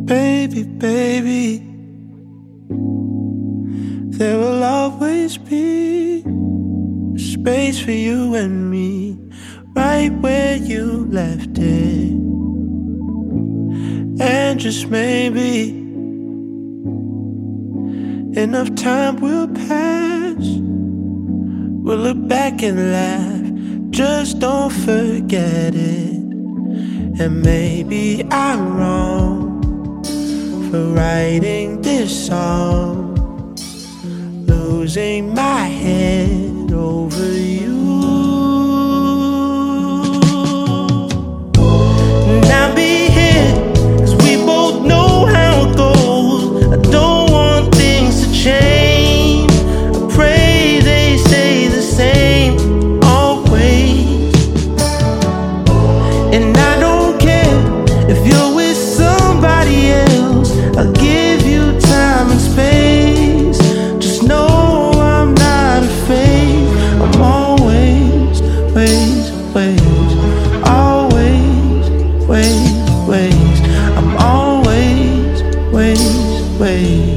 Baby, baby, there will always be space for you and me, right where you left it. And just maybe enough time will pass, we'll look back and laugh, just don't forget it. And maybe I'm wrong for writing this song, losing my head over you. And I'll be here, 'cause we both know how it goes. I don't want things to change, I pray they stay the same always. And I don't care if you're with somebody else, I'll give you time and space. Just know I'm not afraid. I'm always, always, I'm always, always.